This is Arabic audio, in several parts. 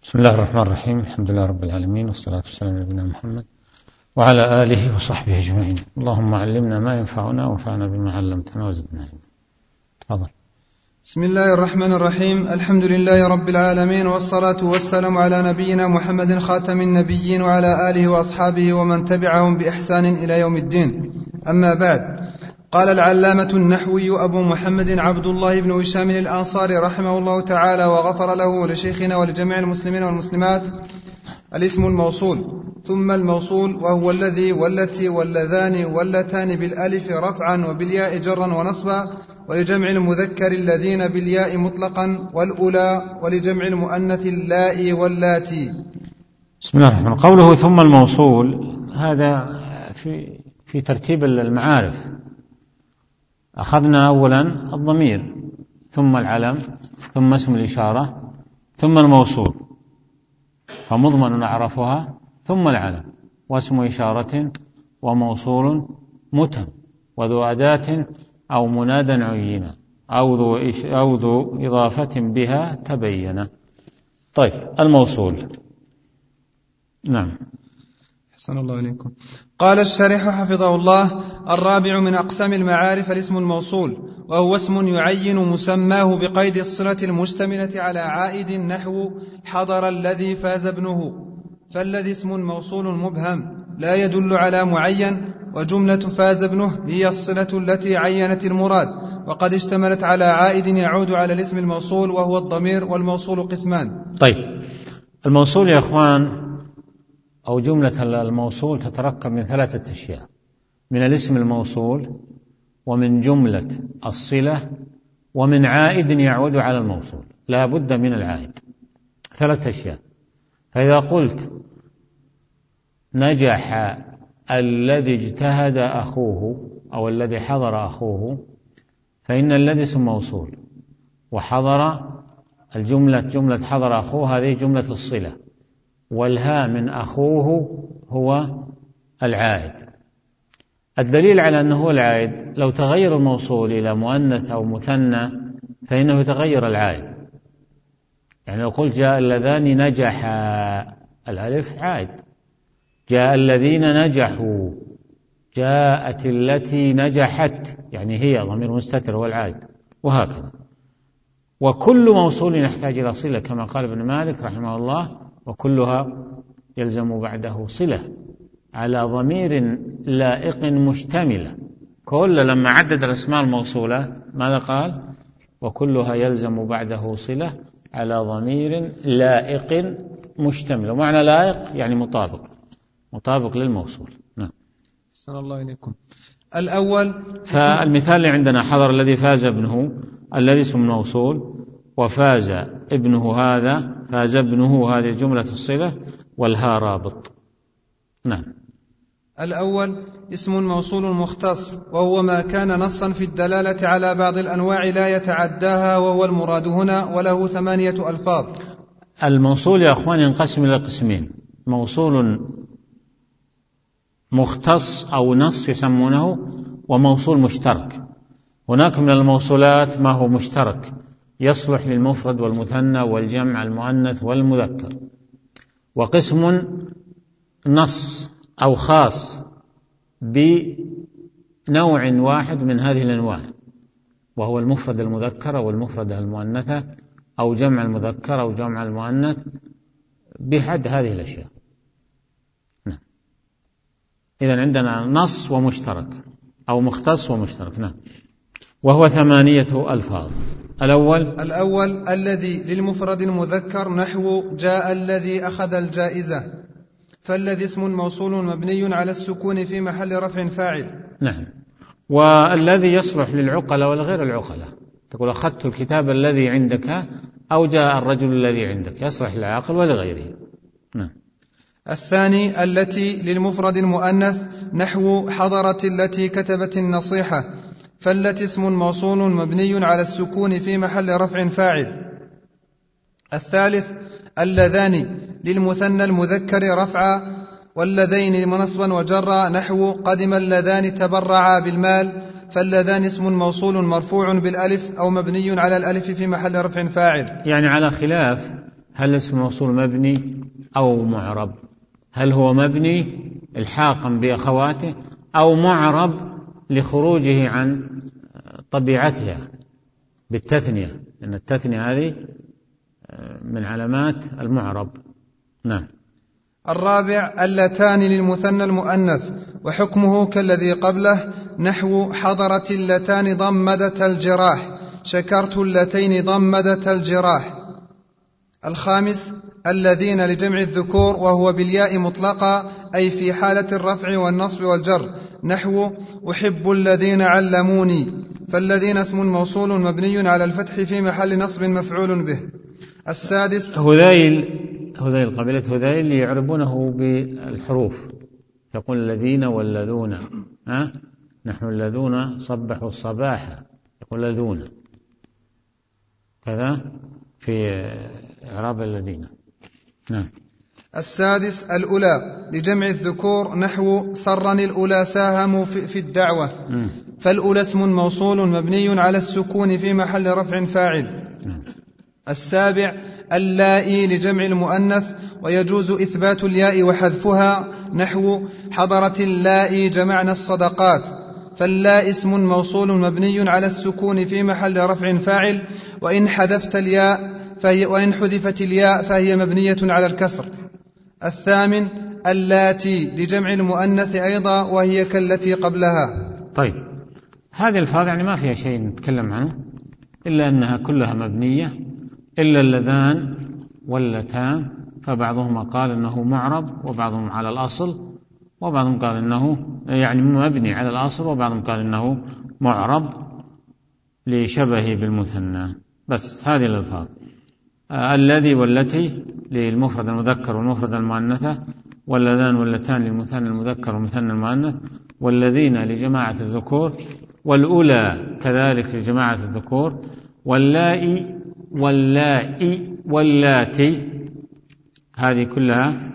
بسم الله الرحمن الرحيم. الحمد لله رب العالمين، والصلاة والسلام على نبينا محمد وعلى آله وصحبه أجمعين. اللهم علمنا ما ينفعنا وانفعنا بما علمتنا وزدنا علما. تفضل. بسم الله الرحمن الرحيم. الحمد لله رب العالمين، والصلاة والسلام على نبينا محمد خاتم النبيين وعلى آله وأصحابه ومن تبعهم بإحسان إلى يوم الدين. أما بعد، قال العلامة النحوي أبو محمد عبد الله بن هشام الأنصاري رحمه الله تعالى وغفر له ولشيخنا ولجميع المسلمين والمسلمات: الاسم الموصول ثم الموصول، وهو الذي والتي واللذان واللتان بالألف رفعا وبالياء جرا ونصبا، ولجمع المذكر الذين بالياء مطلقا، والأولى، ولجمع المؤنث اللائي واللاتي. بسم الله الرحمن الرحيم. قوله ثم الموصول هذا في ترتيب المعارف. أخذنا أولا الضمير، ثم العلم، ثم اسم الإشارة، ثم الموصول، فمضمن نعرفها، ثم العلم، واسم إشارة، وموصول متم، وذو أداة أو منادى عينا، أو ذو إضافة بها تبين. طيب، الموصول. نعم. أحسن الله إليكم. قال الشارح حفظه الله: الرابع من أقسام المعارف الاسم الموصول، وهو اسم يعين مسماه بقيد الصلة المشتملة على عائد، نحو حضر الذي فاز ابنه، فالذي اسم موصول مبهم لا يدل على معين، وجملة فاز ابنه هي الصلة التي عينت المراد، وقد اشتملت على عائد يعود على الاسم الموصول وهو الضمير، والموصول قسمان. طيب، الموصول يا أخوان أو جملة الموصول تتركب من ثلاثة أشياء: من الاسم الموصول، ومن جملة الصلة، ومن عائد يعود على الموصول. لا بد من العائد، ثلاثة أشياء. فإذا قلت نجح الذي اجتهد أخوه أو الذي حضر أخوه، فإن الذي اسم موصول، وحضر جملة حضر أخوه هذه جملة الصلة، والهاء من أخوه هو العائد. الدليل على أنه هو العائد: لو تغير الموصول إلى مؤنث أو مثنى فإنه يتغير العائد. يعني لو قلت جاء اللذان نجحا، الألف عائد. جاء الذين نجحوا، جاءت التي نجحت، يعني هي ضمير مستتر هو العائد، وهكذا. وكل موصول يحتاج إلى صلة كما قال ابن مالك رحمه الله: وكلها يلزم بعده صلة على ضمير لائق مشتملة. كل لما عدد الأسماء الموصولة ماذا قال؟ وكلها يلزم بعده صلة على ضمير لائق مشتمل. ومعنى لائق يعني مطابق للموصول. نعم. صلى الله عليكم. الأول، فالمثال اللي عندنا: حضر الذي فاز ابنه، الذي اسم موصول، وفاز ابنه هذا، فاز ابنه هذه جملة الصلة، والها رابط. نعم. الأول اسم موصول مختص، وهو ما كان نصا في الدلالة على بعض الأنواع لا يتعداها، وهو المراد هنا، وله 8 ألفاظ. الموصول يا أخوان ينقسم إلى قسمين: موصول مختص أو نص يسمونه، وموصول مشترك. هناك من الموصولات ما هو مشترك يصلح للمفرد والمثنى والجمع المؤنث والمذكر، وقسم نص أو خاص بنوع واحد من هذه الأنواع، وهو المفرد المذكر أو المفردة المؤنثة أو جمع المذكر أو جمع المؤنث، بحد هذه الأشياء. نعم. إذن عندنا نص ومشترك أو مختص ومشترك. نعم. وهو 8 ألفاظ. الأول الذي للمفرد المذكر، نحو جاء الذي أخذ الجائزة، فالذي اسم موصول مبني على السكون في محل رفع فاعل. نعم. والذي يصلح للعقلة والغير العقلة، تقول أخذت الكتاب الذي عندك، أو جاء الرجل الذي عندك، يصلح للعاقل ولغيره. نعم. الثاني التي للمفرد المؤنث، نحو حضرت التي كتبت النصيحة، فالتي اسم موصول مبني على السكون في محل رفع فاعل. الثالث اللذان للمثنى المذكر رفعا، واللذين نصبا وجرا، نحو قدم اللذان تبرعا بالمال، فاللذان اسم موصول مرفوع بالألف أو مبني على الألف في محل رفع فاعل. يعني على خلاف هل اسم الموصول مبني أو معرب؟ هل هو مبني الحاقا بأخواته أو معرب لخروجه عن طبيعتها بالتثنية، لأن التثنية هذه من علامات المعرب. نعم. الرابع اللتان للمثنى المؤنث وحكمه كالذي قبله، نحو حضرت اللتان ضمدت الجراح، شكرت اللتين ضمدت الجراح. الخامس الذين لجمع الذكور وهو بالياء مطلقا، أي في حالة الرفع والنصب والجر، نحو أحب الذين علموني، فالذين اسم موصول مبني على الفتح في محل نصب مفعول به. السادس هذيل قبيلة هذيل يعربونه بالحروف، يقول الذين والذون، نحن الذون صبحوا الصباح، يقول الذون كذا في إعراب الذين. نعم. السادس الأولى لجمع الذكور، نحو سرني الأولى ساهموا في الدعوة، فالأولى اسم موصول مبني على السكون في محل رفع فاعل. السابع اللائي لجمع المؤنث ويجوز إثبات الياء وحذفها، نحو حضرت اللائي جمعنا الصدقات، فاللاء اسم موصول مبني على السكون في محل رفع فاعل، وإن حذفت الياء وإن حذفت الياء فهي مبنية على الكسر. الثامن اللاتي لجمع المؤنث أيضا وهي كالتي قبلها. طيب، هذه الألفاظ يعني ما فيها شيء نتكلم عنه إلا أنها كلها مبنية إلا اللذان واللتان، فبعضهم قال أنه معرب وبعضهم على الأصل، وبعضهم قال أنه يعني مبني على الأصل، وبعضهم قال أنه معرب لشبهه بالمثنى. بس هذه الألفاظ الذي والتي للمفرد المذكر والمفرد المؤنثة، واللذان واللتان للمثنى المذكر والمثنى المؤنث، والذين لجماعة الذكور، والأولى كذلك لجماعة الذكور، واللائي واللاتي هذه كلها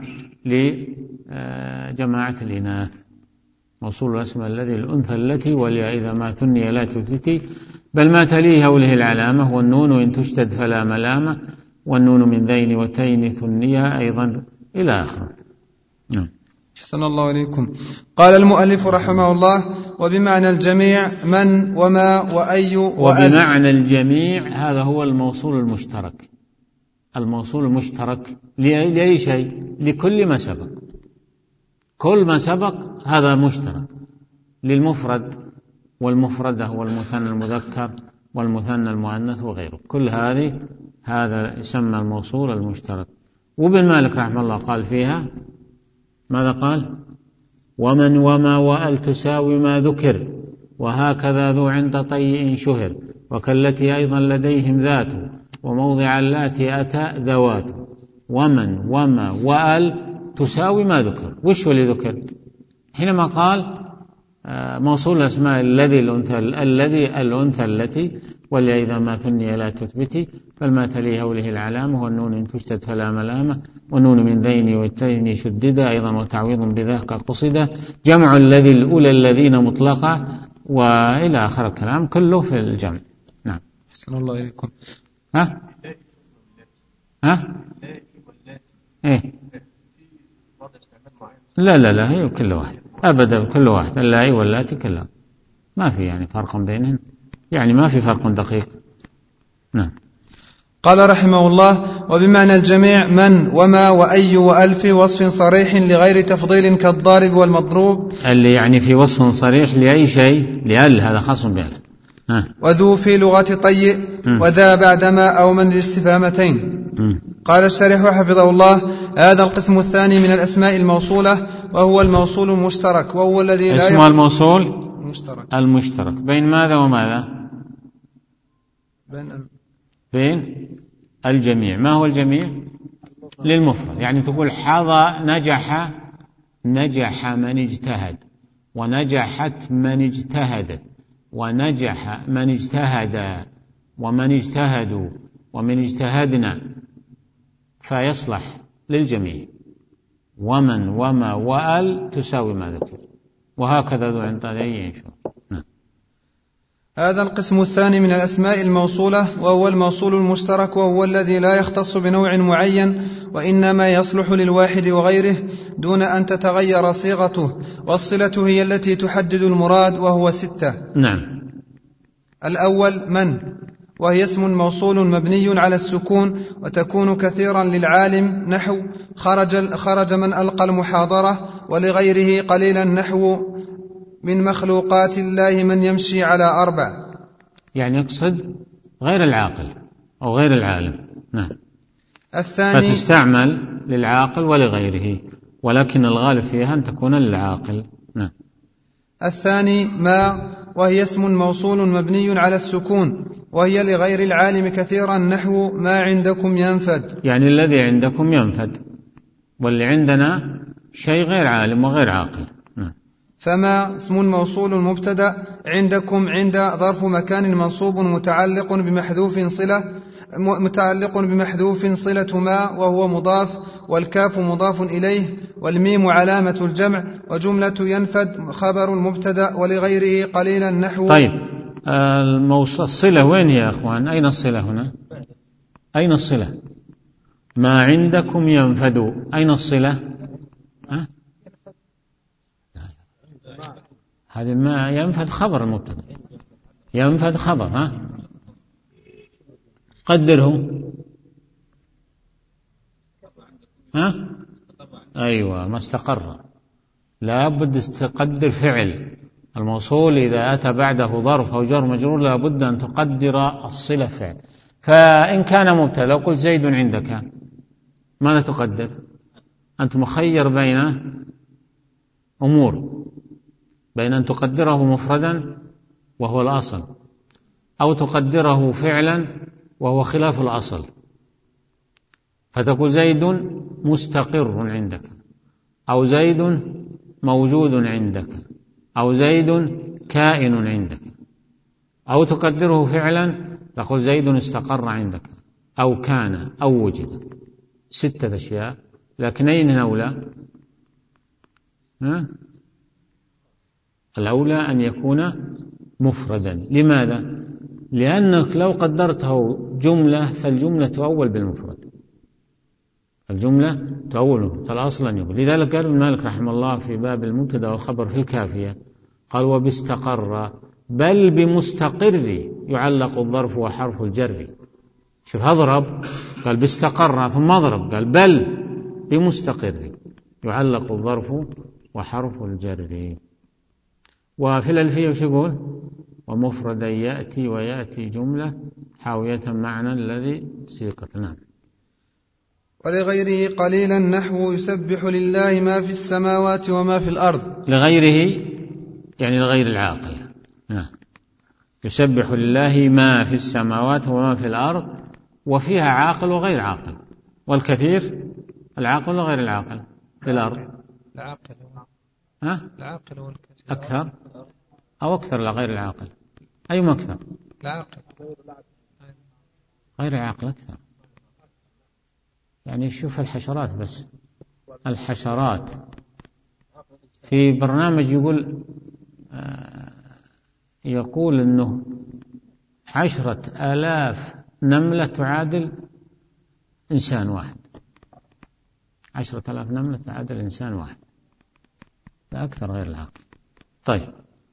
لجماعة الإناث. موصول الاسم الذي الأنثى التي، والياء إذا ما ثني لا تثبتي، بل ما تليه وله العلامة، والنون إن تشتد فلا ملامة، والنون من ذين وتين ثنيها أيضا إلى آخره. أحسن الله إليكم. قال المؤلف رحمه الله: وبمعنى الجميع من وما وأي وبمعنى الجميع هذا هو الموصول المشترك. الموصول المشترك لأي شيء؟ لكل ما سبق. كل ما سبق هذا مشترك للمفرد والمفردة والمثنى المذكر والمثنى المؤنث وغيره، كل هذا يسمى الموصول المشترك. وابن مالك رحمه الله قال فيها ماذا قال؟ ومن وما وأل تساوي ما ذكر، وهكذا ذو عند طيء شهر، وكالتي أيضا لديهم ذات، وموضع اللاتي أتى ذوات. ومن وما وأل تساوي ما ذكر. وش هو اللي ذكر؟ حينما قال موصول الأسماء الذي الأنثى التي، والياء إذا ما ثني لا تثبتي، فالما تليها وله العلامة، والنون إن تشتد فلا ملامة، والنون من ذين والتين شددا أيضا، وتعويض بذاك قصدا، جمع الذي الأولى الذين مطلقة، وإلى آخر الكلام كله في الجمع. نعم. أحسن الله إليكم. إيه؟ لا هي كل واحد أبدا، كل واحد اللائي واللاتي كلها، ما في يعني فرق بينهم، يعني ما في فرق دقيق. نعم. قال رحمه الله: وبمعنى الجميع من وما وأي وأل في وصف صريح لغير تفضيل كالضارب والمضروب، اللي يعني في وصف صريح لأي شيء، لأل هذا خاص بأل. وذو في لغة طيء، وذا بعدما أو من الاستفهامتين. قال الشارح حفظه الله: هذا القسم الثاني من الأسماء الموصولة، وهو الموصول المشترك، وهو الذي لا اسمه الموصول المشترك بين ماذا وماذا؟ بين الجميع. ما هو الجميع؟ للمفرد، يعني تقول حظى نجح من اجتهد، ونجحت من اجتهدت، ونجح من اجتهد، ومن اجتهدوا، ومن اجتهدنا، فيصلح للجميع. ومن وما وأل تساوي ما ذكر، وهكذا ذو عند طيء شهر. هذا القسم الثاني من الأسماء الموصولة، وهو الموصول المشترك، وهو الذي لا يختص بنوع معين، وإنما يصلح للواحد وغيره دون أن تتغير صيغته، والصلة هي التي تحدد المراد، وهو 6. نعم. الأول من، وهي اسم موصول مبني على السكون، وتكون كثيرا للعالم نحو خرج من ألقى المحاضرة، ولغيره قليلا نحو من مخلوقات الله من يمشي على 4. يعني يقصد غير العاقل أو غير العالم. نعم. الثاني فتستعمل للعاقل ولغيره، ولكن الغالب فيها أن تكون للعاقل. نعم. الثاني ما، وهي اسم موصول مبني على السكون، وهي لغير العالم كثيرا نحو ما عندكم ينفد، يعني الذي عندكم ينفد، واللي عندنا شيء غير عالم وغير عاقل. فما اسم موصول مبتدأ، عندكم عند ظرف مكان منصوب متعلق بمحذوف صلة ما، وهو مضاف، والكاف مضاف إليه، والميم علامة الجمع، وجملة ينفد خبر المبتدأ، ولغيره قليلا نحو. طيب، الصلة وين يا أخوان؟ أين الصلة هنا؟ أين الصلة؟ ما عندكم ينفد، أين الصلة؟ هذه ما ينفد خبر المبتدأ، ينفد خبر. قدره. أيوة، ما استقر، لا بد تقدر فعل الموصول إذا أتى بعده ظرف أو جر مجرور، لا بد أن تقدر الصلة فعل. فإن كان مبتدأ، لو قلت زيد عندك، ماذا تقدر؟ أنت مخير بين أمور، بين أن تقدره مفردا وهو الأصل، أو تقدره فعلا وهو خلاف الأصل. فتقول زيد مستقر عندك، أو زيد موجود عندك، أو زيد كائن عندك. أو تقدره فعلا، تقول زيد استقر عندك، أو كان، أو وجد. 6 أشياء، لكن أين الأولى؟ الأولى أن يكون مفردا. لماذا؟ لأنك لو قدرته جملة فالجملة تؤول بالمفرد، الجملة تؤول، فالأصل أن يقول. لذلك قال ابن مالك رحمه الله في باب المبتدأ والخبر في الكافية، قال وباستقر بل بمستقر يعلق الظرف وحرف الجر. شوف، هضرب قال باستقر ثم اضرب قال بل بمستقر يعلق الظرف وحرف الجر. وفي الألفية وش يقول؟ ومفردا يأتي ويأتي جملة حاوية معنى الذي سيقت. نعم. ولغيره قليلا نحو يسبح لله ما في السماوات وما في الأرض. لغيره يعني لغير العاقل. نعم. يسبح لله ما في السماوات وما في الأرض، وفيها عاقل وغير عاقل، والكثير العاقل وغير العاقل في الأرض. العاقل والكثير أكثر أو أكثر لغير العاقل؟ أيهم أكثر؟ العاقل. غير العاقل أكثر. يعني شوف الحشرات، بس الحشرات في برنامج يقول أنه 10,000 نملة تعادل إنسان واحد. 10,000 نملة تعادل إنسان واحد، لا أكثر غير العاقل. طيب.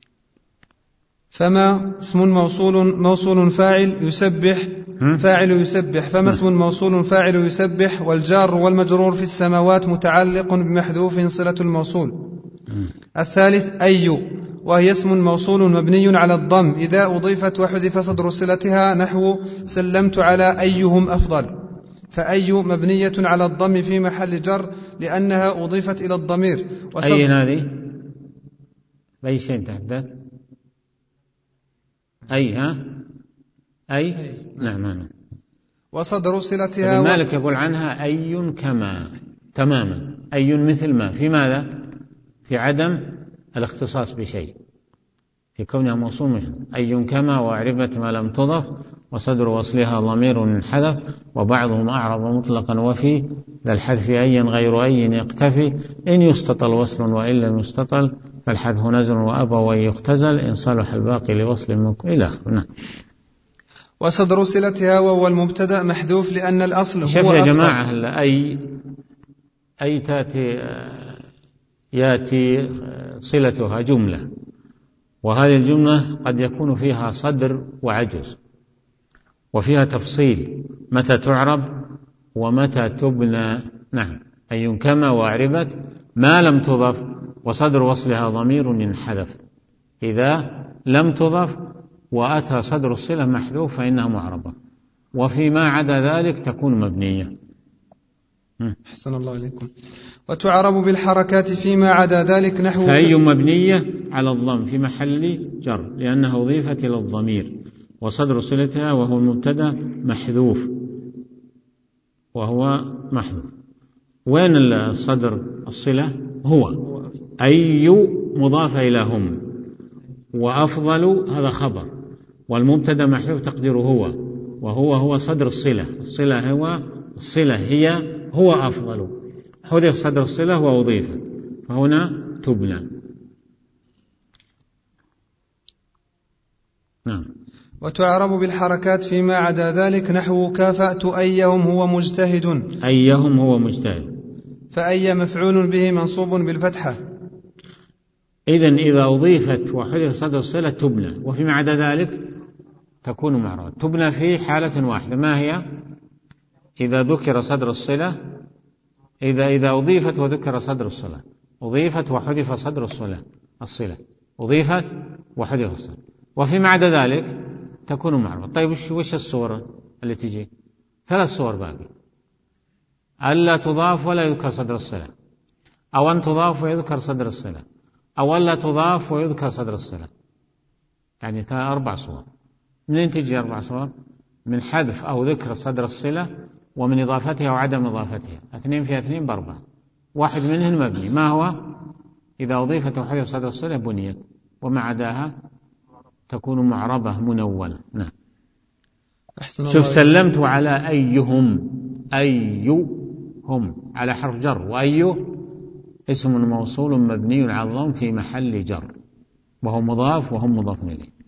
فما اسم موصول فاعل يسبح، فاعل يسبح. فما اسم موصول فاعل يسبح، والجار والمجرور في السماوات متعلق بمحذوف صلة الموصول. الثالث أي، وهي اسم موصول مبني على الضم إذا أضيفت وحذف صدر صلتها نحو سلمت على أيهم أفضل. فأي مبنية على الضم في محل جر لأنها أضيفت إلى الضمير. أي هذه بأي شيء تحدث؟ أي أي نعم. وصدر صلتها مالك يقول عنها أي كما تماما، أي مثل ما، في ماذا؟ في عدم الاختصاص بشيء، في كونها موصول مشبه. أي كما وأعربة ما لم تضف، وصدر وصلها ضمير انحذف، وبعضهم أعرب مطلقا، وفي ذا الحذف أي غير أي يقتفي، إن يستطل وصل وإن لم يستطل فالحذف نزل وأبى وأن يختزل إن صلح الباقي لوصل المنكر إلى آخره. نعم. وصدر صلتها وهو المبتدأ محذوف لأن الأصل هو شوف يا جماعة، أي يأتي صلتها جملة، وهذه الجملة قد يكون فيها صدر وعجز، وفيها تفصيل متى تعرب ومتى تبنى. نعم. أي كما وأعربت ما لم تضف وصدر وصلها ضمير ينحذف. إذا لم تضف وأتى صدر الصلة محذوف فإنها معربة، وفيما عدا ذلك تكون مبنية. أحسن الله عليكم. وتعرب بالحركات فيما عدا ذلك نحو فأي مبنية على الضم في محل جر لأنها أضيفت إلى الضمير، وصدر صلتها وهو المبتدأ محذوف وهو محذوف. وين صدر الصلة؟ هو أي مضاف إلى هم، وأفضل هذا خبر، والمبتدأ محذوف تقديره هو، وهو صدر الصلة. الصلة هي هو أفضل، حذف صدر الصلة وأضيف، فهنا تبنى. نعم. وتعرب بالحركات فيما عدا ذلك نحو كافأت أيهم هو مجتهد. أيهم هو مجتهد. فأي مفعول به منصوب بالفتحة. إذن إذا أضيفت وحذف صدر الصلة تبنى، وفيما عدا ذلك تكون معربة. تبنى في حالة واحدة، ما هي؟ إذا ذكر صدر الصلة، إذا أضيفت وذكر صدر الصلة، أضيفت وحذف صدر الصلة، أضيفت وحذف الصلة، وفيما عدا ذلك تكون معربة. طيب وش الصورة اللي تجي؟ 3 صور باقي: ألا تضاف ولا يذكر صدر الصلة، أو أن تضاف ويذكر صدر الصلة، أو ألا تضاف ويذكر صدر الصلة. يعني 4 صور. منين تجي 4 صور؟ من حذف أو ذكر صدر الصلة، ومن إضافتها وعدم إضافتها. 2 في 2 ب4. واحد منهن مبني، ما هو؟ إذا أضيفت وحذف صدر الصلة بنيت، وما عداها تكون معربة منونة. نعم. شوف، سلمت على أيهم، أيهم على حرف جر، وأي اسم موصول مبني على الضم في محل جر، وهو مضاف وهم مضاف إليه.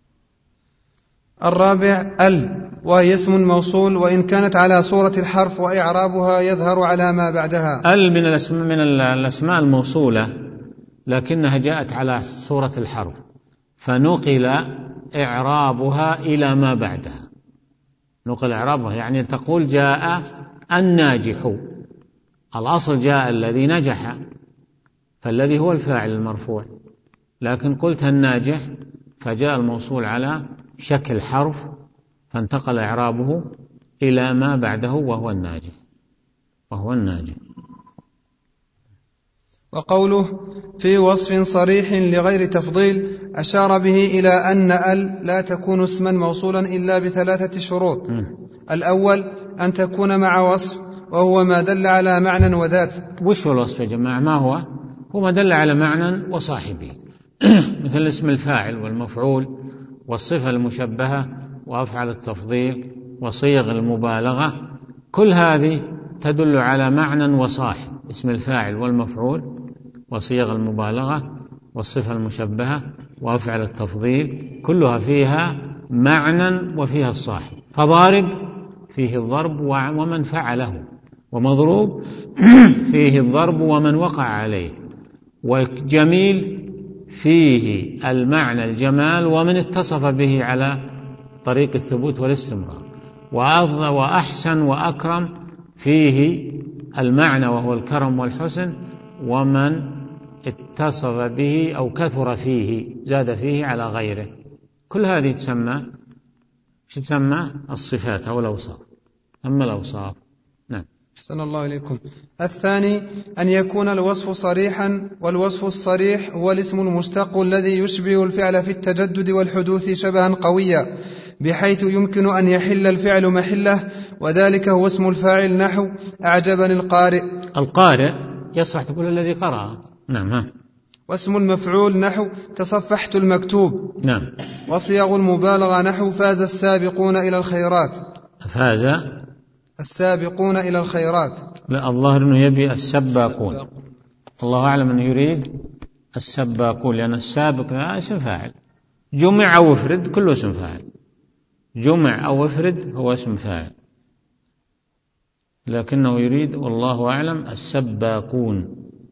الرابع وهي اسم موصول وإن كانت على صورة الحرف، وإعرابها يظهر على ما بعدها. من الأسماء الموصولة، لكنها جاءت على صورة الحرف، فنقل إعرابها إلى ما بعدها. نقل إعرابها يعني تقول جاء الناجح، الأصل جاء الذي نجح، فالذي هو الفاعل المرفوع، لكن قلت الناجح فجاء الموصول على شكل حرف، فانتقل إعرابه إلى ما بعده وهو الناجح. وقوله في وصف صريح لغير تفضيل أشار به إلى أن لا تكون اسما موصولا إلا ب3 شروط. الأول أن تكون مع وصف، وهو ما دل على معنى وذات. وش هو الوصف يا جماعة؟ ما هو ما دل على معنى وصاحبه مثل اسم الفاعل والمفعول والصفة المشبهة وأفعل التفضيل وصيغ المبالغة، كل هذه تدل على معنى وصاحب. اسم الفاعل والمفعول وصيغ المبالغة والصفة المشبهة وأفعل التفضيل كلها فيها معنى وفيها الصاحب. فضارب فيه الضرب ومن فعله، ومضروب فيه الضرب ومن وقع عليه، وجميل فيه المعنى الجمال ومن اتصف به على طريق الثبوت والاستمرار، وأحسن وأكرم فيه المعنى وهو الكرم والحسن، ومن اتصف به أو كثر فيه زاد فيه على غيره. كل هذه تسمى الصفات أو الأوصاف. أما الأوصاف نعم. أحسن الله إليكم. الثاني أن يكون الوصف صريحا، والوصف الصريح هو الاسم المشتق الذي يشبه الفعل في التجدد والحدوث شبها قويا، بحيث يمكن أن يحل الفعل محله، وذلك هو اسم الفاعل نحو أعجبني القارئ يصح تقول الذي قرأ. نعم. واسم المفعول نحو تصفحت المكتوب. نعم. وصيغ المبالغة نحو فاز السابقون إلى الخيرات. فاز السابقون إلى الخيرات. لا، الظاهر أنه يبي السباقون، الله أعلم أنه يريد السباقون، لأن السابق لا اسم فاعل، جمع أو افرد كله اسم فاعل، جمع أو افرد هو اسم فاعل، لكنه يريد والله أعلم السباقون.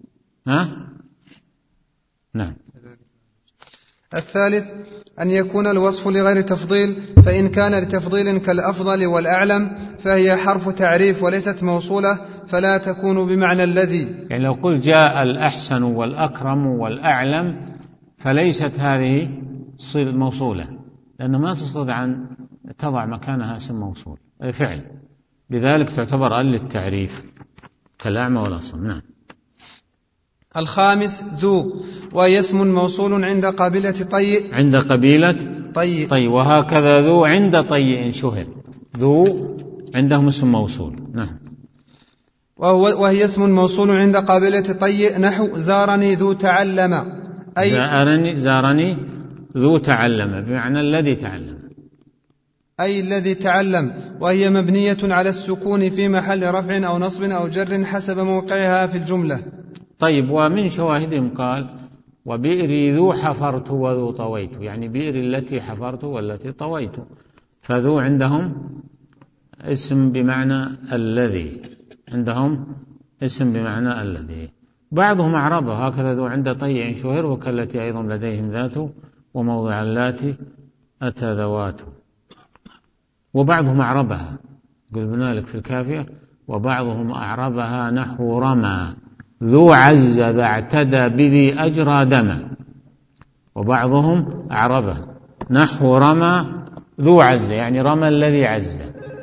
نعم. الثالث أن يكون الوصف لغير تفضيل، فإن كان لتفضيل كالأفضل والأعلم فهي حرف تعريف وليست موصولة، فلا تكون بمعنى الذي. يعني لو قل جاء الأحسن والأكرم والأعلم فليست هذه موصولة، لأنه ما تستطيع أن تضع مكانها اسم موصول فعل، لذلك تعتبر للتعريف كالأعمى والأصم. نعم. الخامس ذو، وهي اسم موصول عند قبيلة طيء، عند قبيلة طيء، وهكذا ذو عند طيء شهر، ذو عندهم اسم موصول. نعم. وهي اسم موصول عند قبيلة طيء، نحو زارني ذو تعلم، أي زارني ذو تعلم بمعنى الذي تعلم، أي الذي تعلم، وهي مبنية على السكون في محل رفع أو نصب أو جر حسب موقعها في الجملة. طيب، ومن شواهدهم قال وبئري ذو حفرت وذو طويت، يعني بئر التي حفرت والتي طويت، فذو عندهم اسم بمعنى الذي، عندهم اسم بمعنى الذي. بعضهم أعربه هكذا ذو عند طيء شهر، وكالتي أيضا لديهم ذات وموضع اللاتي أتى ذوات. وبعضهم أعربها، يقول ابن مالك في الكافية وبعضهم أعربها نحو رمى ذو عز ذا اعتدى بذي أجرى دما، وبعضهم أعربها نحو رمى ذو عز، يعني رمى الذي عز،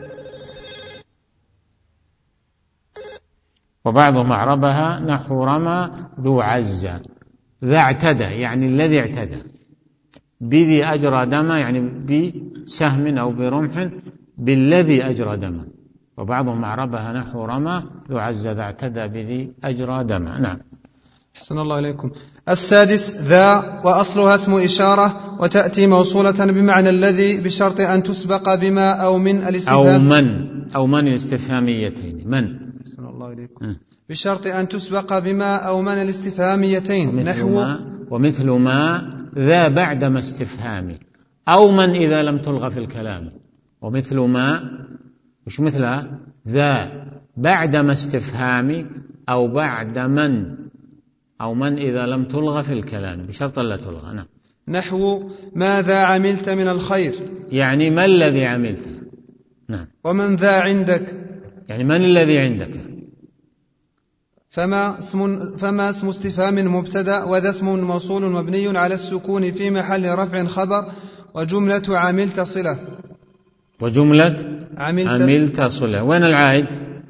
وبعضهم أعربها نحو رمى ذو عز ذا اعتدى، يعني الذي اعتدى، بذي أجرى دما، يعني بسهم أو برمح بالذي أجرى دما، وبعضهم أعربها نحو رمى ذو عز ذا اعتدى بذي أجرى دما. نعم. أحسن الله إليكم. السادس ذا، وأصلها اسم إشارة، وتأتي موصولة بمعنى الذي بشرط أن تسبق بما أو من الاستفهام أو من الاستفهاميتين. من. أحسن الله إليكم. بشرط أن تسبق بما أو من الاستفهاميتين، نحو ومثل ما ذا بعدما استفهامي، أو من إذا لم تلغى في الكلام. ومثل ما وش مثلها؟ ذا بعدما استفهامي، أو بعد من، أو من إذا لم تلغى في الكلام بشرط لا تلغى. نعم. نحو ماذا عملت من الخير، يعني ما الذي عملت. نعم. ومن ذا عندك، يعني من الذي عندك. فما اسم استفهام مبتدأ، وذا اسم موصول مبني على السكون في محل رفع خبر، وجملة عملت صلة. وجملة عملت صلة. وين العائد؟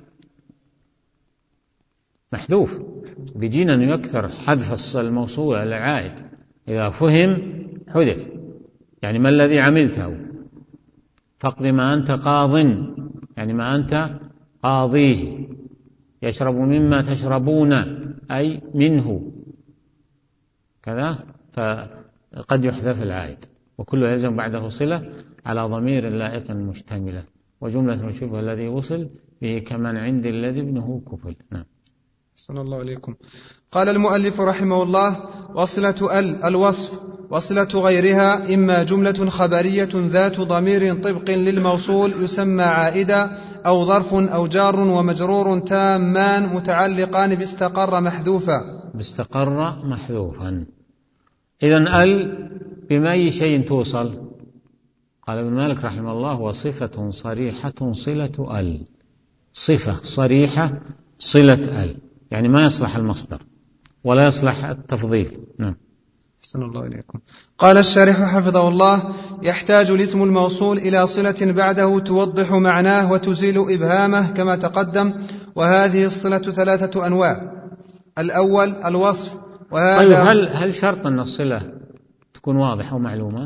محذوف، بيجينا أن يكثر حذف الموصول على العائد، إذا فهم حذف. يعني ما الذي عملته، فاقض ما أنت قاض، يعني ما أنت قاضيه. يشرب مما تشربون، أي منه كذا، فقد يحذف العائد، وكله يلزم بعده صلة على ضمير لائق مشتملة، وجملة شبه الذي وصل به كمن عند الذي ابنه كفل. نعم. صلى الله عليكم. قال المؤلف رحمه الله: وصلة الوصف، وصلة غيرها إما جملة خبرية ذات ضمير طبق للموصول يسمى عائدا، أو ظرف أو جار ومجرور تامان متعلقان باستقر محذوفا. باستقر محذوفا. إذن بما شيء توصل؟ قال ابن مالك رحمه الله: وصفة صريحة صلة صفة صريحة صلة يعني ما يصلح المصدر ولا يصلح التفضيل. نعم. أحسن الله إليكم. قال الشارح حفظه الله: يحتاج الاسم الموصول إلى صلة بعده توضح معناه وتزيل إبهامه كما تقدم، وهذه الصلة 3 أنواع. الأول الوصف، وهذا طيب هل شرط أن الصلة تكون واضحة ومعلومة؟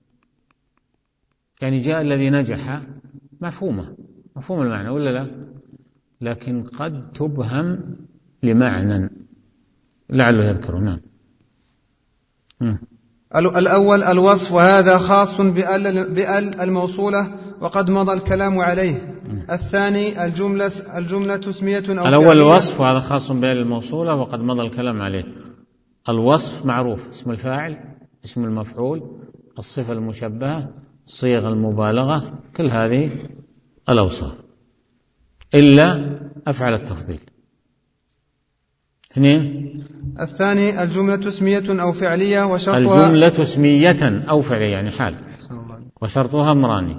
يعني جاء الذي نجح مفهوم المعنى ولا لا؟ لكن قد تبهم لمعنى لعله يذكره. نعم. الأول الوصف، وهذا خاص بأل الموصولة وقد مضى الكلام عليه. الثاني الجملة اسمية أو الأول الوصف، وهذا خاص بأل الموصولة وقد مضى الكلام عليه. الوصف معروف، اسم الفاعل، اسم المفعول، الصفة المشبهة، صيغ المبالغة، كل هذه الأوصاف إلا أفعل التفضيل. 2. الثاني الجملة اسمية أو فعلية وشرطها الجملة اسمية أو فعلية يعني حال، وشرطها أمران.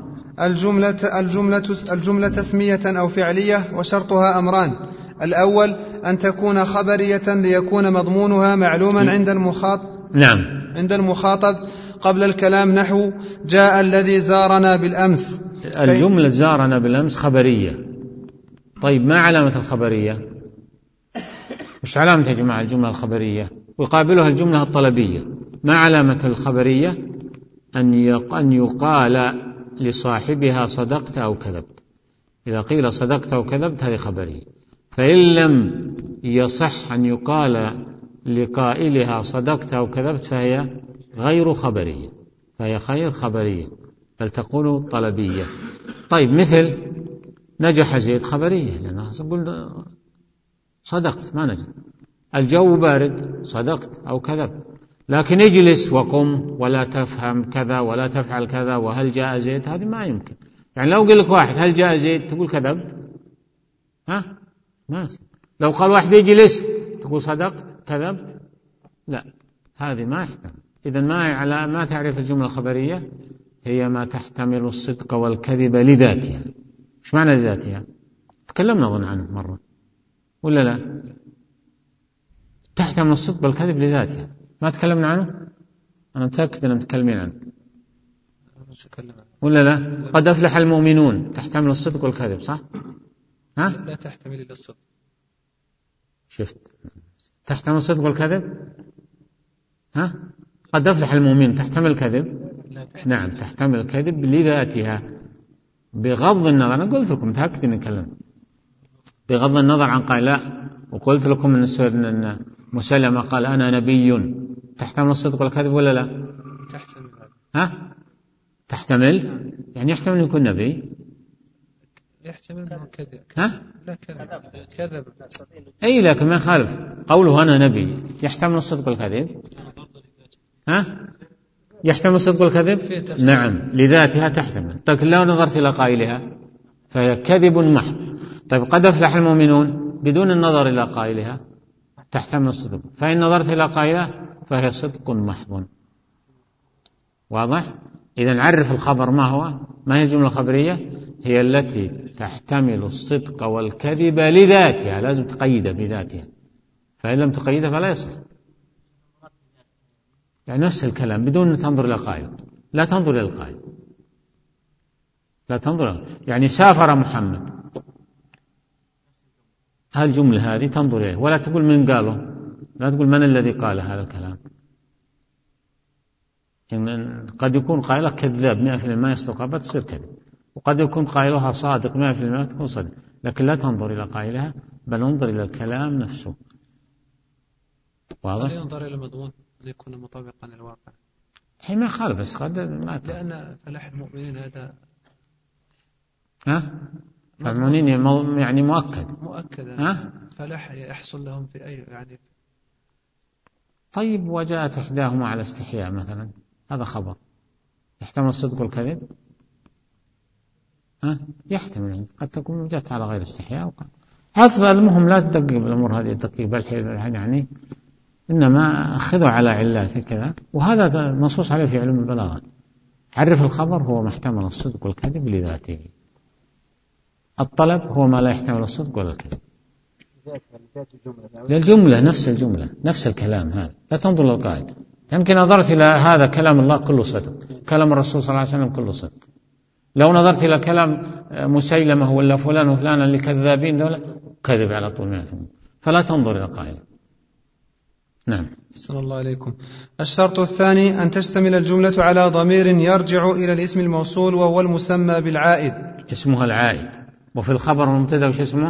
الجملة اسمية أو فعلية وشرطها أمران: الأول أن تكون خبرية ليكون مضمونها معلوما عند المخاطب قبل الكلام، نحو جاء الذي زارنا بالأمس. الجملة زارنا بالأمس خبرية. طيب ما علامة الخبرية؟ مش علامة يا جماعة الجملة الخبرية؟ ويقابلها الجملة الطلبية. ما علامة الخبرية؟ أن يقال لصاحبها صدقت أو كذبت. إذا قيل صدقت أو كذبت هذه خبرية. فإن لم يصح أن يقال لقائلها صدقت أو كذبت فهي غير خبرية، فهي غير خبرية بل تكون طلبية. طيب مثل نجح زيد خبرية، لأنها تقول صدقت ما نجح. الجو بارد صدقت أو كذبت. لكن اجلس وقم ولا تفهم كذا ولا تفعل كذا وهل جاء زيد، هذه ما يمكن. يعني لو قل لك واحد هل جاء زيد تقول كذبت؟ ما. لو قال واحد اجلس تقول صدقت كذبت؟ لا، هذه ما يحتمل. إذن ما تعرف الجملة الخبرية هي ما تحتمل الصدق والكذب لذاتها. إيش معنى لذاتها؟ تكلمنا أظن عنه مرة ولا لا؟ تحتمل الصدق والكذب لذاتها، ما تكلمنا عنه؟ أنا متأكد أن متكلمين عنه ولا لا؟ قد أفلح المؤمنون تحتمل الصدق والكذب، صح؟ لا تحتمل إلا الصدق. شفت؟ تحتمل الصدق والكذب؟ قد أفلح المؤمنون تحتمل الكذب؟ نعم تحتمل الكذب لذاتها بغض النظر. أنا قلت لكم متأكد أن نتكلم بغض النظر عن قائل لا، وقلت لكم أن مسلمة قال أنا نبي، تحتمل الصدق والكذب ولا لا؟ تحتمل. تحتمل يعني يحتمل أن يكون نبي، يحتمل أنه كذب. لا كذب. أي لكن ما يخالف قوله أنا نبي يحتمل الصدق والكذب. يحتمل الصدق والكذب؟ نعم لذاتها تحتمل. لكن لو نظرت إلى قائلها فهي كذب محض. طيب قد أفلح المؤمنون بدون النظر إلى قائلها تحتمل الصدق، فإن نظرت إلى قائلها فهي صدق محض. واضح؟ إذن عرف الخبر ما هو. ما هي الجملة الخبرية؟ هي التي تحتمل الصدق والكذب لذاتها، لازم تقيدها بذاتها، فإن لم تقيدها فلا يصح. يعني نفس الكلام بدون أن تنظر إلى قائل. لا تنظر إلى القائل، لا تنظر. يعني سافر محمد، هالجملة هذه تنظر إليه ولا تقول من قاله، لا تقول من الذي قال هذا الكلام. يعني قد يكون قائله كذاب 100% ما يصدق أبدا تصير كذب، وقد يكون قائلها صادق 100% تكون صادق. لكن لا تنظر إلى قائلها بل انظر إلى الكلام نفسه. واضح؟ لا ينظر إلى المضمون ليكون مطابقا للواقع. هي ما خالف بس قد ما لأن فلاح المؤمنين هذا فالمؤمنين يعني مؤكد فلاح يحصل لهم في أي يعني. طيب وجاءت إحداهما على استحياء مثلا، هذا خبر يحتمل الصدق والكذب؟ يحتمل، قد تكون جاءت على غير استحياء. هذا المهم لا تدقق بالأمور هذه الدقيق يعني، إنما أخذوا على علاته كذا. وهذا منصوص عليه في علم البلاغة. عرف الخبر هو ما احتمل الصدق والكذب لذاته. الطلب هو ما لا يحتمل الصدق ولا الكذب للجملة، نفس الجملة نفس الكلام. هذا لا تنظر للقائل. يمكن نظرت إلى هذا كلام الله كله صدق، كلام الرسول صلى الله عليه وسلم كله صدق. لو نظرت إلى كلام مسيلمة ولا فلان وفلان اللي كذابين دولة كذب على طول 100%. فلا تنظر إلى قائل. نعم. صلى الله عليكم. الشرط الثاني أن تشتمل الجملة على ضمير يرجع إلى الاسم الموصول وهو المسمى بالعائد. اسمها العائد. وفي الخبر المبتدأ وش اسمه؟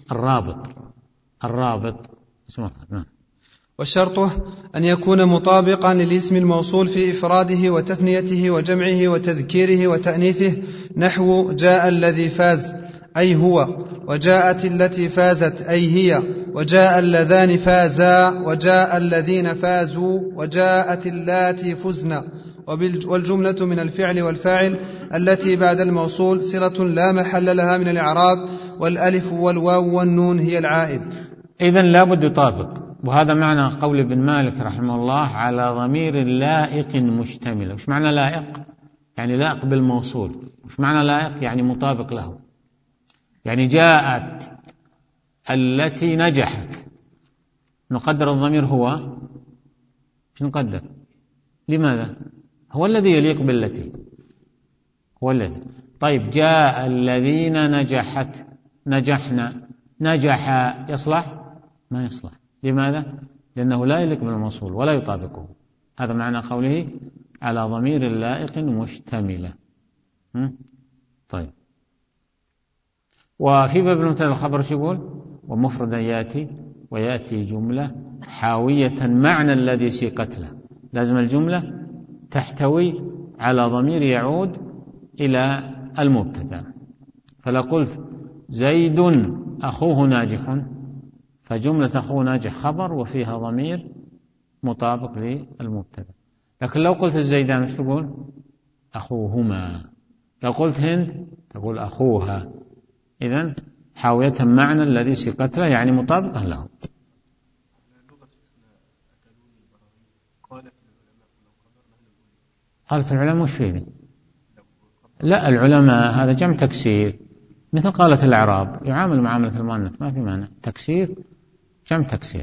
الرابط اسمه. نعم. وشرطه أن يكون مطابقا للاسم الموصول في إفراده وتثنيته وجمعه وتذكيره وتأنيثه، نحو جاء الذي فاز أي هو، وجاءت التي فازت أي هي، وجاء اللذان فازا وجاء الذين فازوا وجاءت اللاتي فزن. والجملة من الفعل والفاعل التي بعد الموصول صلة لا محل لها من الإعراب، والألف والواو والنون هي العائد. إذن لا بد يطابق. وهذا معنى قول ابن مالك رحمه الله على ضمير لائق مشتمل. وش معنى لائق؟ يعني لائق بالموصول. وش معنى لائق؟ يعني مطابق له. يعني جاءت التي نجحت، نقدر الضمير هو شو نقدر؟ لماذا؟ هو الذي يليق بالتي، هو الذي. طيب جاء الذين نجحت، نجحنا، نجح يصلح؟ ما يصلح. لماذا؟ لأنه لا يليق بالموصول ولا يطابقه. هذا معنى قوله على ضمير لائق مشتملة. طيب، وفي باب المبتدأ الخبر شو يقول؟ ومفردا يأتي ويأتي جملة حاوية معنى الذي سيقت له. لازم الجملة تحتوي على ضمير يعود إلى المبتدأ. فلو قلت زيد أخوه ناجح، فجملة أخوه ناجح خبر وفيها ضمير مطابق للمبتدأ. لكن لو قلت الزيدان مش تقول؟ أخوهما. لو قلت هند تقول أخوها. إذن حاوية معنى الذي سيقت له، يعني مطابقة له. قالت العلماء وش فيه؟ لا، العلماء هذا جمع تكسير، مثل قالت الأعراب يعامل معاملة المؤنث، ما في معنى. تكسير جمع تكسير.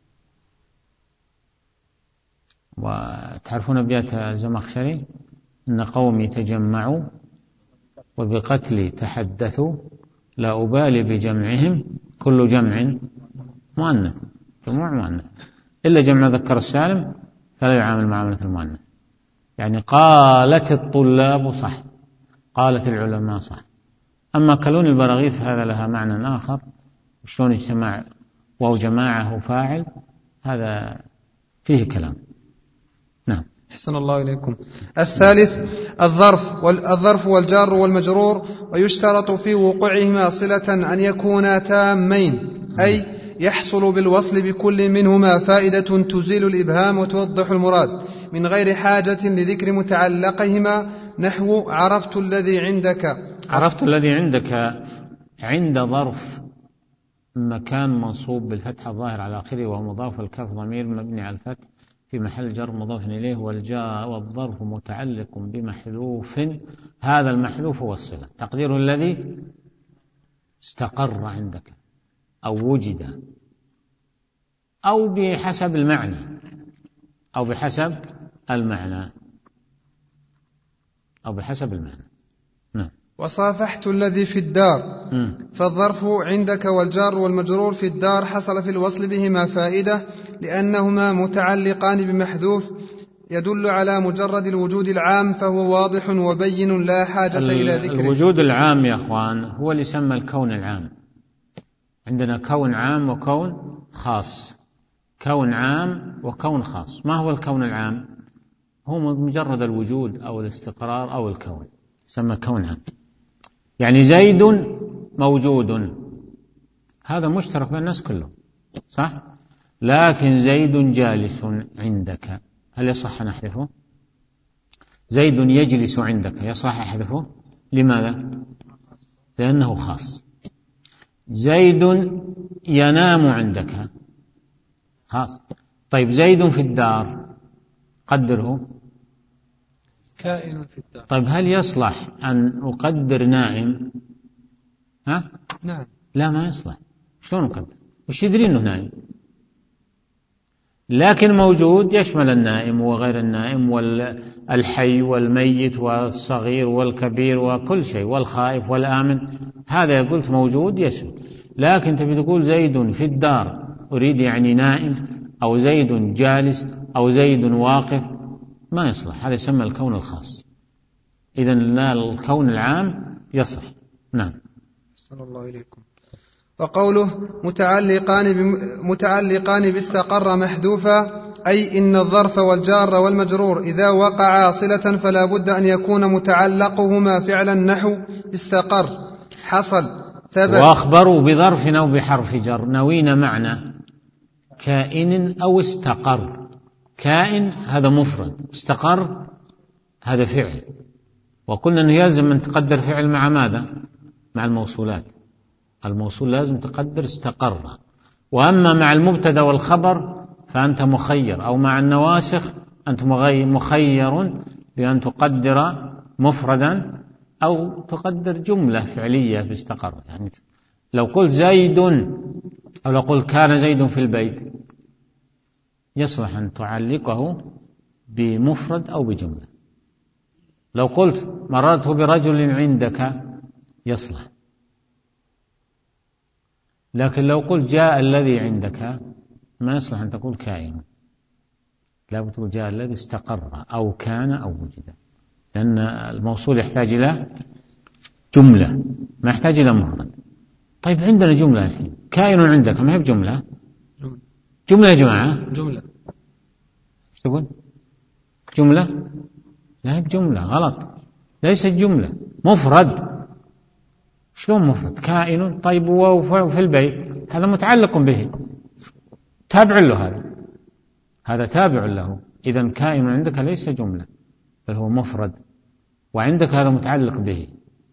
وتعرفون أبيات الزمخشري إن قومي تجمعوا وبقتلي تحدثوا لا أبالي بجمعهم كل جمع مؤنث، جموع مؤنث، إلا جمع ذكر السالم فلا يعامل معاملة المؤنث. يعني قالت الطلاب صح، قالت العلماء صح. أما كلون البراغيث فهذا لها معنى آخر. شلون اجتماع واو جماعة فاعل، هذا فيه كلام. نعم. أحسن الله إليكم. الثالث الظرف والجار والمجرور، ويشترط في وقوعهما صلة أن يكونا تامين، أي يحصل بالوصل بكل منهما فائدة تزيل الإبهام وتوضح المراد من غير حاجة لذكر متعلقهما، نحو عرفت الذي عندك. عرفت الذي عندك عند ظرف مكان منصوب بالفتح الظاهر على آخره ومضاف الكاف ضمير مبني على الفتح في محل جر مضاف إليه، والظرف متعلق بمحذوف، هذا المحذوف هو الصلة، تقدير الذي استقر عندك أو وجد أو بحسب المعنى، أو بحسب المعنى، أو بحسب المعنى. نعم. وصافحت الذي في الدار، فالظرف عندك والجار والمجرور في الدار حصل في الوصل بهما فائدة، لأنهما متعلقان بمحذوف يدل على مجرد الوجود العام، فهو واضح وبين لا حاجة إلى ذكره. الوجود العام يا أخوان هو اللي يسمى الكون العام. عندنا كون عام وكون خاص. كون عام وكون خاص. ما هو الكون العام؟ هو مجرد الوجود أو الاستقرار أو الكون، يسمى كون عام. يعني زيد موجود، هذا مشترك بين الناس كلهم، صح؟ لكن زيد جالس عندك، هل يصح أن أحذفه؟ زيد يجلس عندك، يصح أحذفه؟ لماذا؟ لأنه خاص. زيد ينام عندك، خاص. طيب زيد في الدار، قدره كائن في الدار. طيب هل يصلح أن أقدر نائم؟ ها؟ نعم. لا، ما يصلح. شلون أقدر؟ وش يدري أنه نائم؟ لكن موجود يشمل النائم وغير النائم والحي والميت والصغير والكبير وكل شيء، والخائف والآمن، هذا قلت موجود يشمل. لكن تبي تقول زيد في الدار، أريد يعني نائم، أو زيد جالس، أو زيد واقف، ما يصلح. هذا يسمى الكون الخاص. إذن الكون العام يصح. نعم. صلى الله إليكم. وقوله متعلقان باستقر محذوفا، أي إن الظرف والجار والمجرور إذا وقعا صلة فلا بد أن يكون متعلقهما فعلا، نحو استقر، حصل، ثبت. وأخبروا بظرف أو بحرف جر نوين معنى كائن أو استقر. كائن هذا مفرد، استقر هذا فعل، وقلنا أنه يلزم أن تقدر فعل مع ماذا؟ مع الموصولات. الموصول لازم تقدر استقر. وأما مع المبتدأ والخبر فأنت مخير، أو مع النواسخ أنت مخير بأن تقدر مفردا أو تقدر جملة فعلية باستقر. يعني لو قلت زيد أو لو قلت كان زيد في البيت يصلح أن تعلقه بمفرد أو بجملة. لو قلت مررت برجل عندك يصلح. لكن لو قلت جاء الذي عندك ما يصلح أن تقول كائن، لا تقول جاء الذي استقر أو كان أو وجد، لأن الموصول يحتاج إلى جملة ما يحتاج إلى مفرد. طيب عندنا جملة الحين، كائن عندك ما هي بجملة؟ جملة يا جماعة، جملة. ايش تقول؟ جملة؟ لا هي بجملة، غلط، ليست جملة، مفرد. شلون مفرد؟ كائن. طيب وفي البيت هذا متعلق به، تابع له، هذا تابع له. إذن كائن عندك ليس جملة بل هو مفرد، وعندك هذا متعلق به.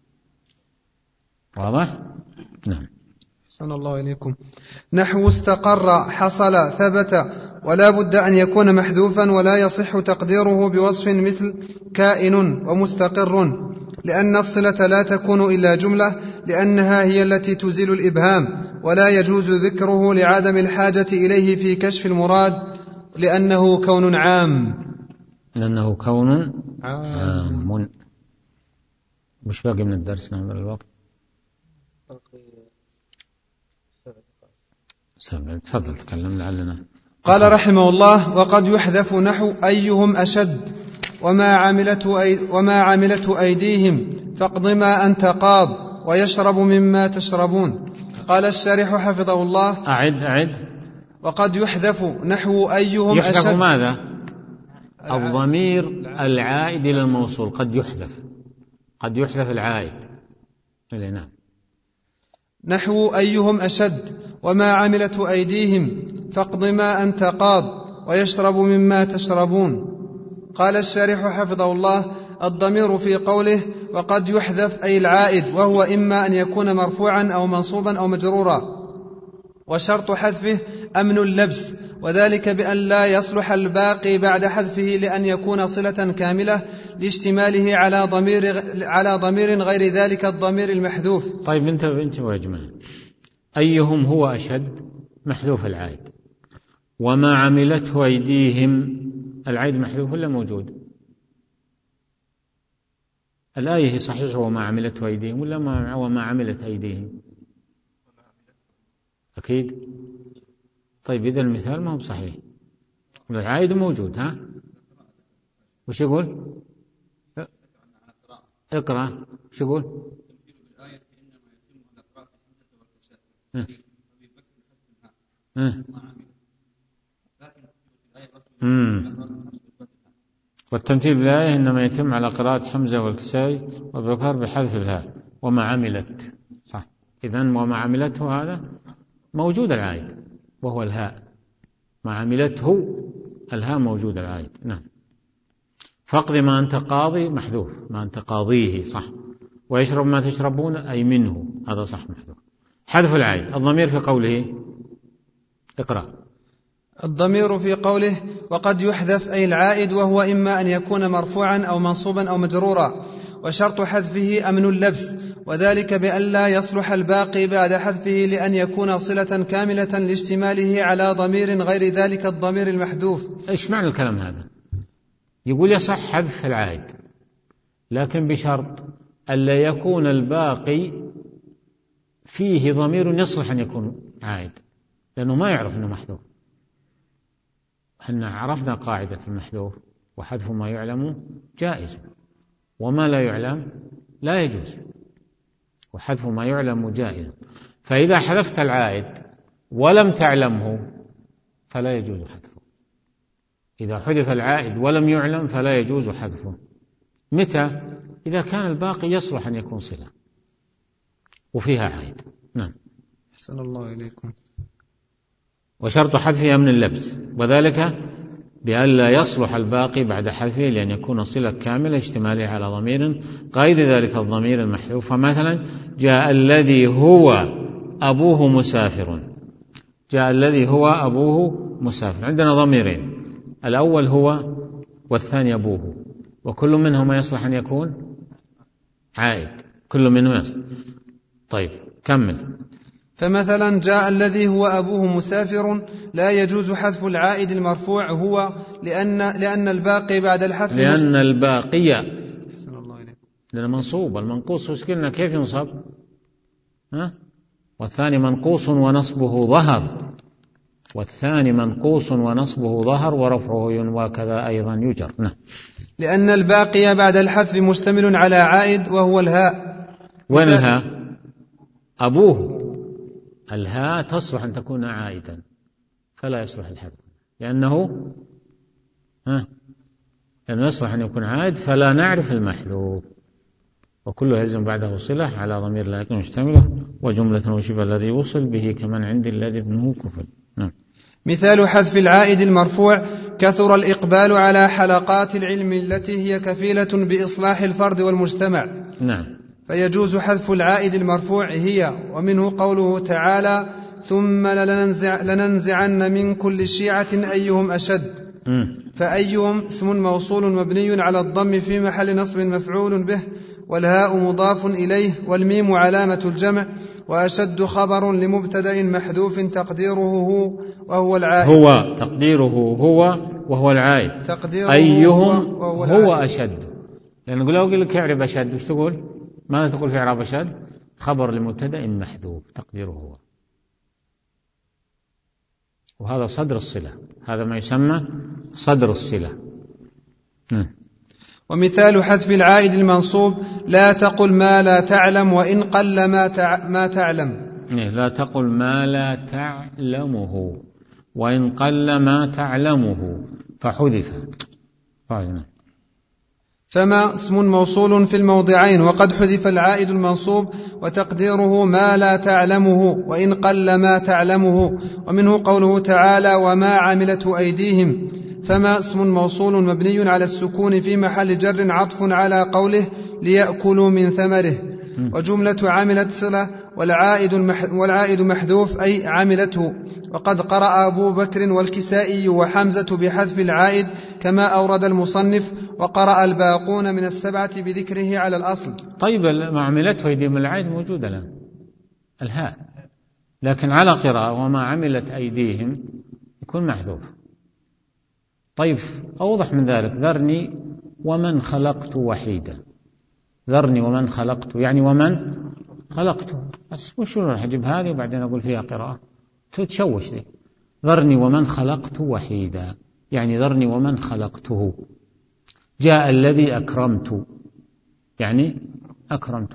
واضح؟ نعم. أحسن الله إليكم. نحو استقر، حصل، ثبت، ولا بد أن يكون محذوفا، ولا يصح تقديره بوصف مثل كائن ومستقر، لأن الصلة لا تكون إلا جملة، لأنها هي التي تزيل الإبهام، ولا يجوز ذكره لعدم الحاجة إليه في كشف المراد، لأنه كون عام. لأنه كون عام. مش باقي من الدرس نعمل الوقت؟ تفضل تكلم لعلنا. قال رحمه الله: وقد يحذف نحو أيهم أشد وما عملته أيديهم فاقض ما أنت قاض ويشرب مما تشربون. قال الشارح حفظه الله: أعد. وقد يحذف نحو أيهم أشد. يحذف ماذا؟ الضمير العائد إلى الموصول. قد يحذف العائد. نعم. نحو أيهم أشد وما عملت أيديهم فاقض ما أنت قاض ويشرب مما تشربون. قال الشارح حفظه الله: الضمير في قوله وقد يحذف أي العائد، وهو إما أن يكون مرفوعا أو منصوبا أو مجرورا، وشرط حذفه أمن اللبس، وذلك بأن لا يصلح الباقي بعد حذفه لأن يكون صلة كاملة لاشتماله على ضمير غير ذلك الضمير المحذوف. طيب انت يا جماعة، أيهم هو أشد محذوف العائد، وما عملته أيديهم العائد محذوف ولا موجود؟ الآية صحيح وما عملته أيديهم ولا وما عملت أيديهم؟ أكيد. طيب إذا المثال ما هو صحيح، العائد موجود. ها وش يقول؟ اقرأ. وش يقول؟ والتمثيل بالآية إنما يتم على قراءة حمزة والكسائي والبكر بحذف الهاء وما عملت. صح. إذن وما عملته هذا موجود العائد وهو الهاء، ما عملته الهاء موجود العائد. نعم. فاقض ما أنت قاضي محذوف، ما أنت قاضيه. صح. ويشرب ما تشربون أي منه، هذا صح محذوف. حذف العائد. الضمير في قوله اقرأ. الضمير في قوله وقد يحذف أي العائد، وهو إما أن يكون مرفوعا أو منصوبا أو مجرورا، وشرط حذفه أمن اللبس، وذلك بأن لا يصلح الباقي بعد حذفه لأن يكون صلة كاملة لاشتماله على ضمير غير ذلك الضمير المحذوف. إيش معنى الكلام هذا؟ يقول يصح حذف العائد لكن بشرط ألا يكون الباقي فيه ضمير يصلح أن يكون عائد، لأنه ما يعرف أنه محذوف. احنا عرفنا قاعدة المحذوف، وحذف ما يعلم جائز وما لا يعلم لا يجوز، وحذف ما يعلم جائز. فإذا حذفت العائد ولم تعلمه فلا يجوز حذفه. إذا حذف العائد ولم يعلم فلا يجوز حذفه. متى؟ إذا كان الباقي يصلح أن يكون صلة، وفيها عائد. نعم. أحسن الله إليكم. وشرط حذفها من اللبس، وذلك بألا يصلح الباقي بعد حذفه لأن يكون صلة كاملة اشتماله على ضمير غير ذلك الضمير المحذوف. فمثلا جاء الذي هو أبوه مسافر، جاء الذي هو أبوه مسافر، عندنا ضميرين، الأول هو والثاني أبوه، وكل منهما يصلح أن يكون عائد، كل منهما يصلح. طيب كمل. فمثلا جاء الذي هو أبوه مسافر لا يجوز حذف العائد المرفوع هو لأن الباقي بعد الحذف لأن الباقي أحسن الله إليكم. لأن منصوب، المنقوص وشكلنا كيف ينصب؟ والثاني منقوص ونصبه ظهر، والثاني منقوص ونصبه ظهر ورفعه وكذا أيضا يجر. لأن الباقي بعد الحذف مشتمل على عائد وهو الهاء. وين الهاء؟ أبوه، الهاء تصلح أن تكون عائدا فلا يصلح الحذف، لأنه يصلح أن يكون عائد فلا نعرف المحذوف، وكله يلزم بعده صلة على ضمير لا يكون مشتمله وجملة وشبه الذي وصل به كمن عند الذي ابنه كفل. مثال حذف العائد المرفوع: كثر الإقبال على حلقات العلم التي هي كفيلة بإصلاح الفرد والمجتمع. نعم. فيجوز حذف العائد المرفوع هي، ومنه قوله تعالى: ثم لننزعن من كل شيعة أيهم أشد. فأيهم اسم موصول مبني على الضم في محل نصب مفعول به، والهاء مضاف إليه، والميم علامة الجمع، وأشد خبر لمبتدأ محذوف تقديره هو وهو العائد. هو تقديره هو وهو العائد. أيهم هو أشد، لأن لو أقول لك اعرب أشد وش تقول؟ ماذا تقول في إعراب أشد؟ خبر لمبتدأ محذوف تقديره هو، وهذا صدر الصلة، هذا ما يسمى صدر الصلة. ومثال حذف العائد المنصوب: لا تقل ما لا تعلم وإن قل ما تعلم. لا تقل ما لا تعلمه وإن قل ما تعلمه فحذف. فما اسم موصول في الموضعين، وقد حذف العائد المنصوب وتقديره ما لا تعلمه وإن قل ما تعلمه. ومنه قوله تعالى: وما عملت أيديهم. فما اسم موصول مبني على السكون في محل جر عطف على قوله ليأكلوا من ثمره. وجملة عملت صلة، والعائد محذوف أي عملته. وقد قرأ أبو بكر والكسائي وحمزة بحذف العائد كما أورد المصنف، وقرأ الباقون من السبعة بذكره على الأصل. طيب ما عملته أيديهم، العائد موجودة الآن الهاء، لكن على قراءة وما عملت أيديهم يكون محذوف. طيب أوضح من ذلك: ذرني ومن خلقت وحيدا. ذرني ومن خلقت يعني ومن خلقته، بس وش راح أجيب هذه وبعدين أقول فيها قراءة؟ تتشوش لي. ذرني ومن خلقت وحيدا يعني ذرني ومن خلقته. جاء الذي أكرمت يعني أكرمت.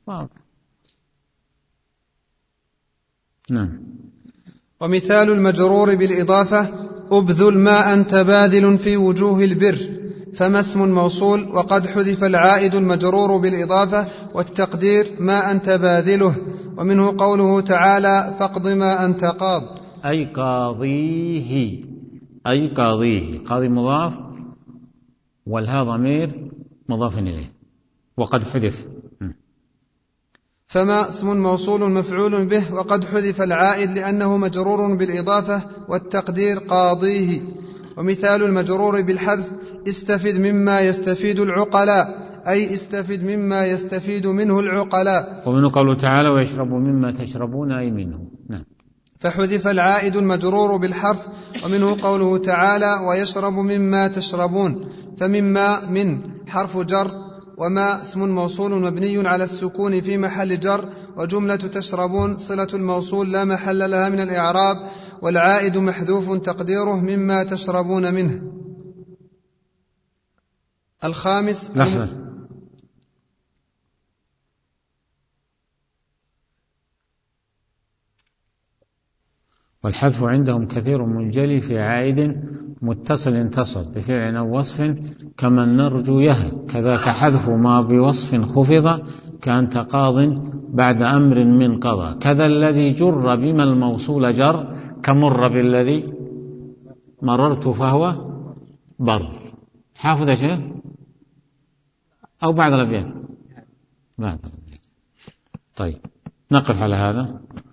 نعم. ومثال المجرور بالإضافة: أبذل ما أنت باذل في وجوه البر. فما اسم موصول، وقد حذف العائد المجرور بالإضافة والتقدير ما أنت باذله. ومنه قوله تعالى: فاقض ما أنت قاض، أي قاضيه، أي قاضيه، قاضي مضاف والها ضمير مضاف إليه وقد حذف. فما اسم موصول مفعول به، وقد حذف العائد لأنه مجرور بالإضافة والتقدير قاضيه. ومثال المجرور بالحذف: استفد مما يستفيد العقلاء، أي استفد مما يستفيد منه العقلاء. ومنه قوله تعالى: ويشرب مما تشربون أي منه. نعم. فحذف العائد المجرور بالحرف. ومنه قوله تعالى: ويشرب مما تشربون. فمما من حرف جر، وما اسم موصول مبني على السكون في محل جر، وجملة تشربون صلة الموصول لا محل لها من الإعراب، والعائد محذوف تقديره مما تشربون منه. الخامس لحظة. والحذف عندهم كثير منجلي في عائد متصل انتصل بفعل أو وصف كمن نرجو يهب، كذاك حذف ما بوصف خفض كأنت قاض بعد أمر من قضى. كذا الذي جر بما الموصول جر كمر بالذي مررت فهو بر. حافظ يا شيخ أو بعد الأبيات؟ بعد الأبيات. طيب نقف على هذا.